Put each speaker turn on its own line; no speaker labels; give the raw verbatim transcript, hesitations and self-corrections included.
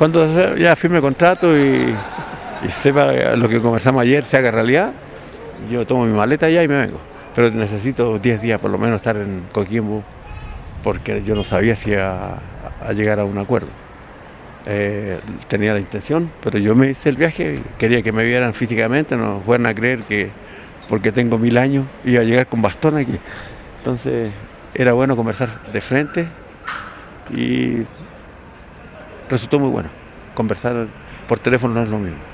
cuando ya firme el contrato y, y sepa lo que conversamos ayer se haga realidad, yo tomo mi maleta ya y me vengo. Pero necesito diez días por lo menos estar en Coquimbo, porque yo no sabía si iba a, a llegar a un acuerdo. Eh, tenía la intención, pero yo me hice el viaje, quería que me vieran físicamente, no fueran a creer que porque tengo mil años iba a llegar con bastón aquí. Entonces era bueno conversar de frente y resultó muy bueno. Conversar por teléfono no es lo mismo.